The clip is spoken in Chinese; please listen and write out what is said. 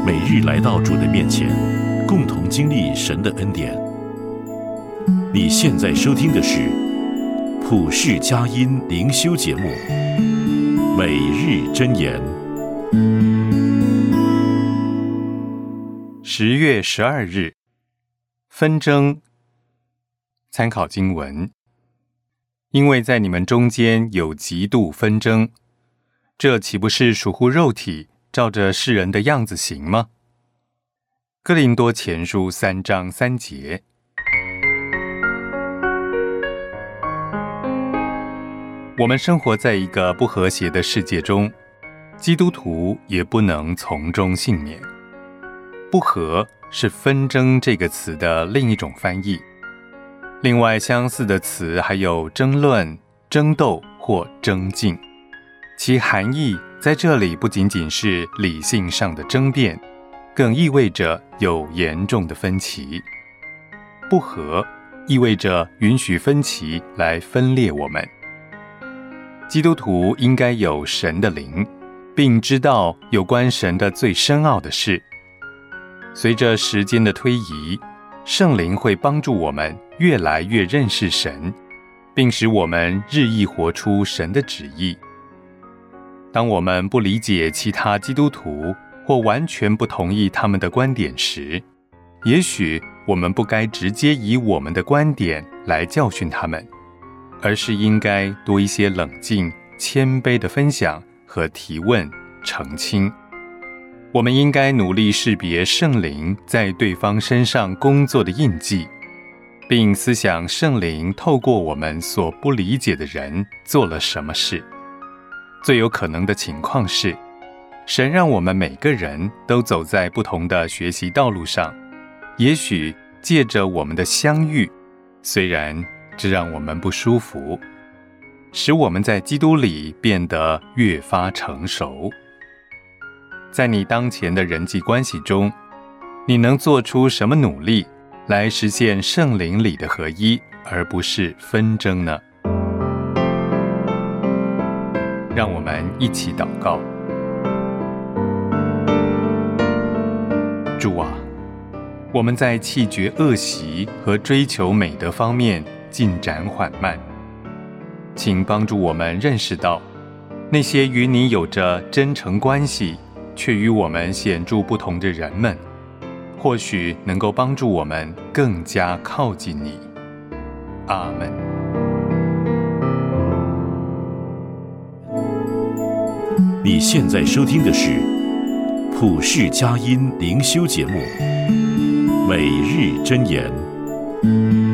每日来到主的面前，共同经历神的恩典。你现在收听的是普世佳音灵修节目《每日箴言》。 10月12日，纷争。参考经文：因为在你们中间有极度纷争，这岂不是属乎肉体，照着世人的样子行吗？哥林多前书3章3节。我们生活在一个不和谐的世界中，基督徒也不能从中幸免。不和是纷争这个词的另一种翻译。另外相似的词还有争论、争斗或争竞，其含义在这里不仅仅是理性上的争辩，更意味着有严重的分歧。不和意味着允许分歧来分裂我们。基督徒应该有神的灵，并知道有关神的最深奥的事。随着时间的推移，圣灵会帮助我们越来越认识神，并使我们日益活出神的旨意。当我们不理解其他基督徒或完全不同意他们的观点时，也许我们不该直接以我们的观点来教训他们，而是应该多一些冷静、谦卑的分享和提问、澄清。我们应该努力识别圣灵在对方身上工作的印记，并思想圣灵透过我们所不理解的人做了什么事。最有可能的情况是，神让我们每个人都走在不同的学习道路上，也许借着我们的相遇，虽然这让我们不舒服，使我们在基督里变得越发成熟。在你当前的人际关系中，你能做出什么努力来实现圣灵里的合一，而不是纷争呢？让我们一起祷告。主啊，我们在弃绝恶习和追求美德方面进展缓慢，请帮助我们认识到，那些与你有着真诚关系却与我们显著不同的人们，或许能够帮助我们更加靠近你。阿们。 你现在收听的是普世佳音灵修节目《每日箴言》。